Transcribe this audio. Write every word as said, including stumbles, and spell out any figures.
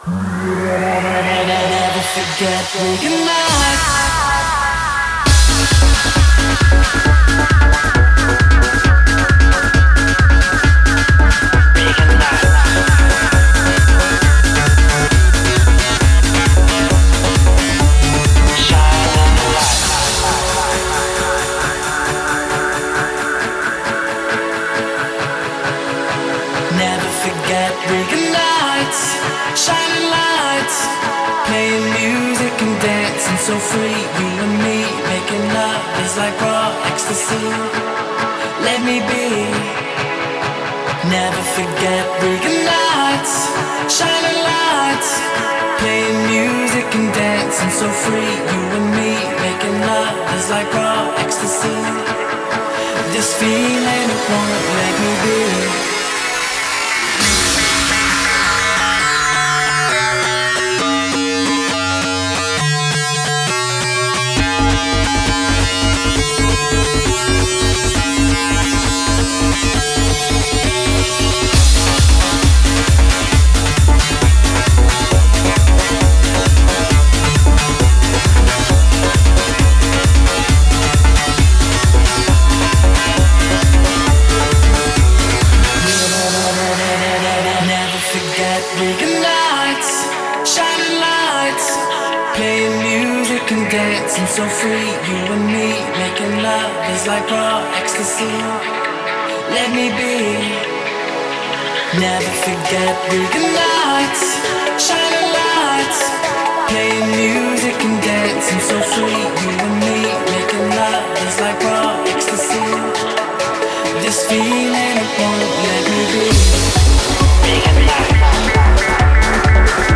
Never forget Vegan nights. Never forget Vegan nights, shining lights, playing music and dancing so free. You and me making love is like raw ecstasy. Let me be. Never forget Vegan nights, shining lights, playing music and dancing so free. You and me making love is like raw ecstasy. This feeling won't let me be. Vegan nights, shining lights, playing music and dancing so free. You and me making love is like raw ecstasy. Let me be. Never forget Vegan nights, shining lights, playing music and dancing so free. You and me making love is like raw ecstasy. This feeling it won't let me be. Vegan nights.